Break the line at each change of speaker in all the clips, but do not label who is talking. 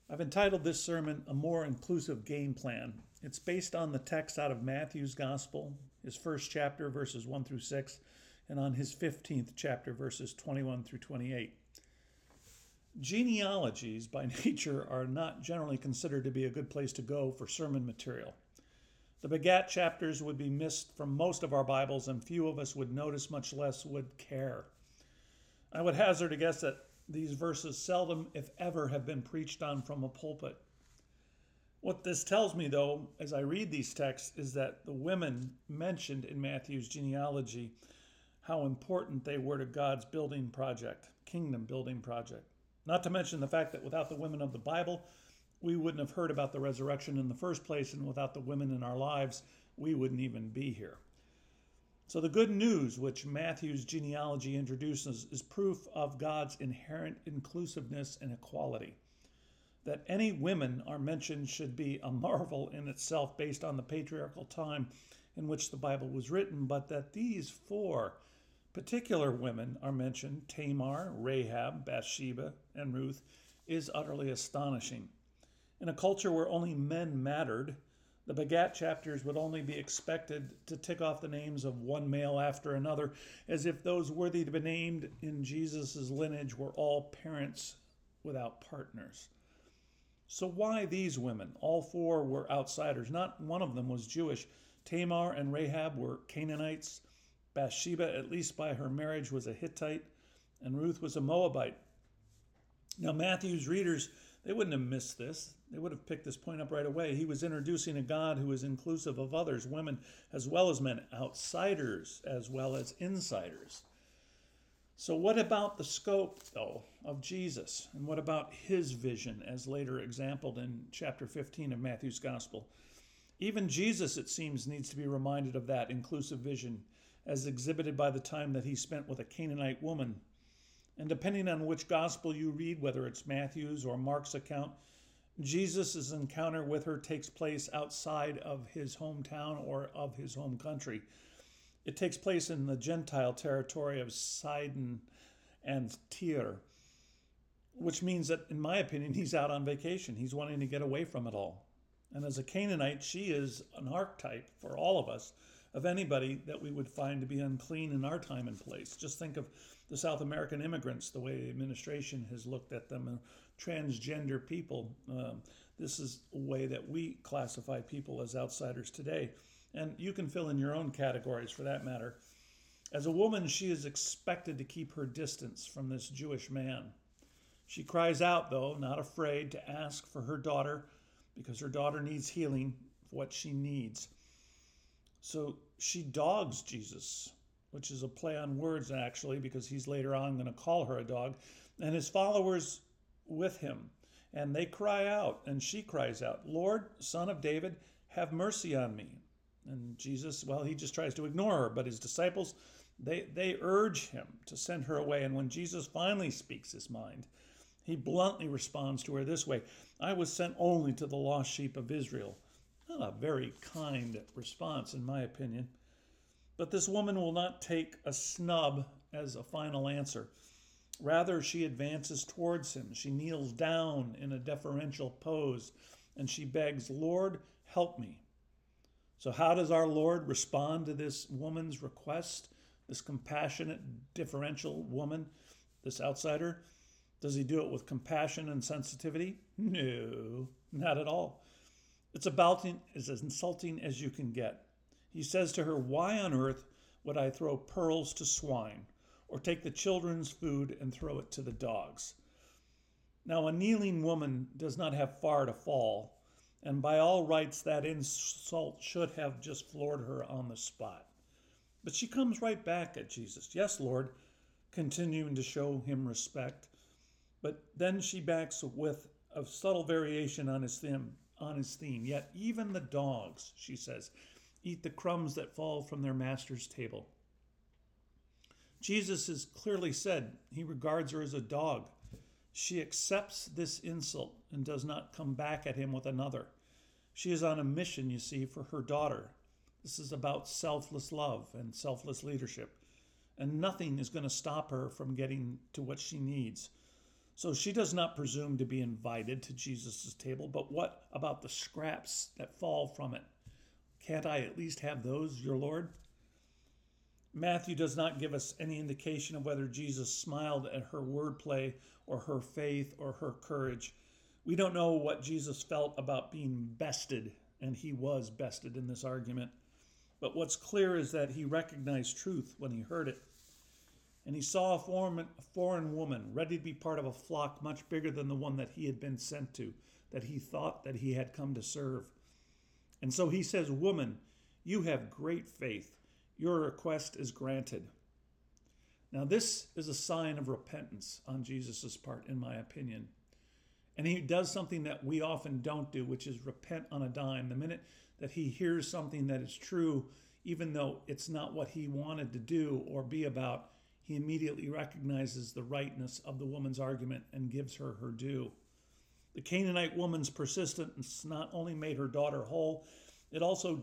I've entitled this sermon A More Inclusive Game Plan. It's based on the text out of Matthew's Gospel, his first chapter, verses 1 through 6, and on his 15th chapter, verses 21 through 28. Genealogies, by nature, are not generally considered to be a good place to go for sermon material. The Begat chapters would be missed from most of our Bibles, and few of us would notice, much less would care. I would hazard a guess that these verses seldom, if ever, have been preached on from a pulpit. What this tells me, though, as I read these texts, is that the women mentioned in Matthew's genealogy, how important they were to God's building project, kingdom building project. Not to mention the fact that without the women of the Bible, we wouldn't have heard about the resurrection in the first place, and without the women in our lives, we wouldn't even be here. So the good news which Matthew's genealogy introduces is proof of God's inherent inclusiveness and equality. That any women are mentioned should be a marvel in itself based on the patriarchal time in which the Bible was written, but that these four particular women are mentioned, Tamar, Rahab, Bathsheba, and Ruth, is utterly astonishing. In a culture where only men mattered, the Begat chapters would only be expected to tick off the names of one male after another, as if those worthy to be named in Jesus' lineage were all parents without partners. So why these women? All four were outsiders. Not one of them was Jewish. Tamar and Rahab were Canaanites. Bathsheba, at least by her marriage, was a Hittite, and Ruth was a Moabite. Now, Matthew's readers, they wouldn't have missed this. They would have picked this point up right away. He was introducing a God who is inclusive of others, women as well as men, outsiders as well as insiders. So what about the scope, though, of Jesus? And what about his vision, as later exampled in chapter 15 of Matthew's Gospel? Even Jesus, it seems, needs to be reminded of that inclusive vision, as exhibited by the time that he spent with a Canaanite woman. And depending on which gospel you read, whether it's Matthew's or Mark's account, Jesus' encounter with her takes place outside of his hometown or of his home country. It takes place in the Gentile territory of Sidon and Tyre, which means that, in my opinion, he's out on vacation. He's wanting to get away from it all. And as a Canaanite, she is an archetype for all of us of anybody that we would find to be unclean in our time and place. Just think of the South American immigrants, the way the administration has looked at them, transgender people. This is a way that we classify people as outsiders today. And you can fill in your own categories for that matter. As a woman, she is expected to keep her distance from this Jewish man. She cries out, though, not afraid to ask for her daughter, because her daughter needs healing for what she needs. So she dogs Jesus, which is a play on words, actually, because he's later on going to call her a dog, and his followers with him. And they cry out, and she cries out, "Lord, Son of David, have mercy on me." And Jesus, well, he just tries to ignore her, but his disciples, they urge him to send her away. And when Jesus finally speaks his mind, he bluntly responds to her this way: "I was sent only to the lost sheep of Israel." Not a very kind response, in my opinion. But this woman will not take a snub as a final answer. Rather, she advances towards him. She kneels down in a deferential pose, and she begs, "Lord, help me." So how does our Lord respond to this woman's request, this compassionate, deferential woman, this outsider? Does he do it with compassion and sensitivity? No, not at all. It's about as insulting as you can get. He says to her, "Why on earth would I throw pearls to swine, or take the children's food and throw it to the dogs?" Now, a kneeling woman does not have far to fall, and by all rights that insult should have just floored her on the spot. But she comes right back at Jesus. "Yes, Lord," continuing to show him respect. But then she backs with a subtle variation on his theme. "Yet even the dogs," she says, "eat the crumbs that fall from their master's table." Jesus has clearly said he regards her as a dog. She accepts this insult and does not come back at him with another. She is on a mission, you see, for her daughter. This is about selfless love and selfless leadership, and nothing is going to stop her from getting to what she needs. So she does not presume to be invited to Jesus' table, but what about the scraps that fall from it? Can't I at least have those, your Lord? Matthew does not give us any indication of whether Jesus smiled at her wordplay or her faith or her courage. We don't know what Jesus felt about being bested, and he was bested in this argument. But what's clear is that he recognized truth when he heard it. And he saw a foreign woman ready to be part of a flock much bigger than the one that he had been sent to, that he thought that he had come to serve. And so he says, "Woman, you have great faith. Your request is granted." Now this is a sign of repentance on Jesus' part, in my opinion. And he does something that we often don't do, which is repent on a dime. The minute that he hears something that is true, even though it's not what he wanted to do or be about, he immediately recognizes the rightness of the woman's argument and gives her her due. The Canaanite woman's persistence not only made her daughter whole, it also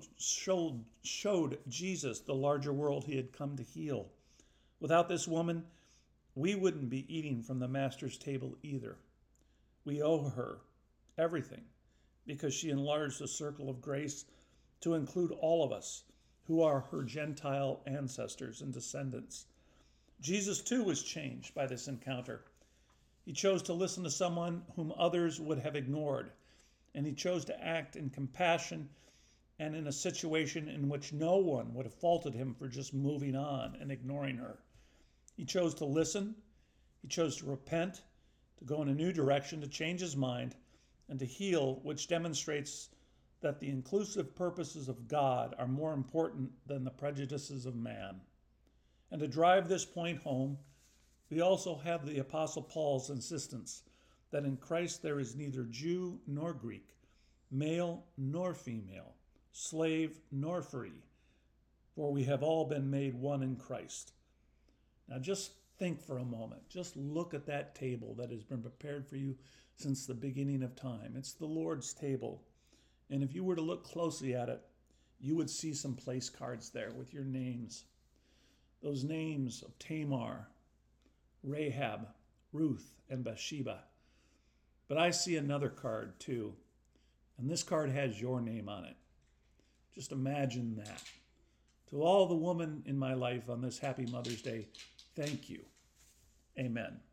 showed Jesus the larger world he had come to heal. Without this woman, we wouldn't be eating from the Master's table either. We owe her everything because she enlarged the circle of grace to include all of us who are her Gentile ancestors and descendants. Jesus too was changed by this encounter. He chose to listen to someone whom others would have ignored, and he chose to act in compassion and in a situation in which no one would have faulted him for just moving on and ignoring her. He chose to listen, he chose to repent, to go in a new direction, to change his mind, and to heal, which demonstrates that the inclusive purposes of God are more important than the prejudices of man. And to drive this point home, we also have the Apostle Paul's insistence that in Christ there is neither Jew nor Greek, male nor female, slave nor free, for we have all been made one in Christ. Now just think for a moment. Just look at that table that has been prepared for you since the beginning of time. It's the Lord's table. And if you were to look closely at it, you would see some place cards there with your names. Those names of Tamar, Rahab, Ruth, and Bathsheba. But I see another card too. And this card has your name on it. Just imagine that. To all the women in my life on this happy Mother's Day, thank you. Amen.